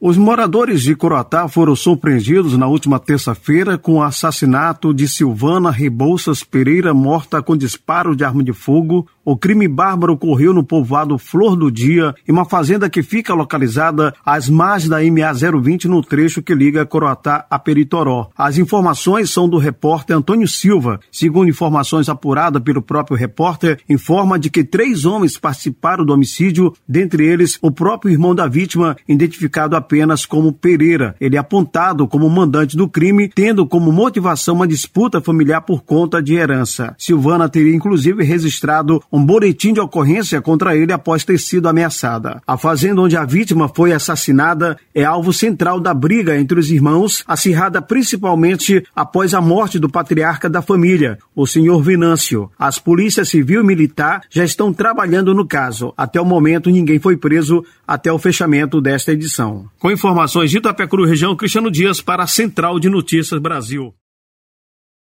Os moradores de Coroatá foram surpreendidos na última terça-feira com o assassinato de Silvana Rebouças Pereira, morta com disparo de arma de fogo. O crime bárbaro ocorreu no povoado Flor do Dia, em uma fazenda que fica localizada às margens da MA-020, no trecho que liga Coroatá a Peritoró. As informações são do repórter Antônio Silva. Segundo informações apuradas pelo próprio repórter, informa de que 3 homens participaram do homicídio, dentre eles o próprio irmão da vítima, identificado apenas como Pereira. Ele é apontado como mandante do crime, tendo como motivação uma disputa familiar por conta de herança. Silvana teria inclusive registrado um boletim de ocorrência contra ele após ter sido ameaçada. A fazenda onde a vítima foi assassinada é alvo central da briga entre os irmãos, acirrada principalmente após a morte do patriarca da família, o senhor Venâncio. As polícias civil e militar já estão trabalhando no caso. Até o momento, ninguém foi preso até o fechamento desta edição. Com informações de Itapecuru, região, Cristiano Dias para a Central de Notícias Brasil.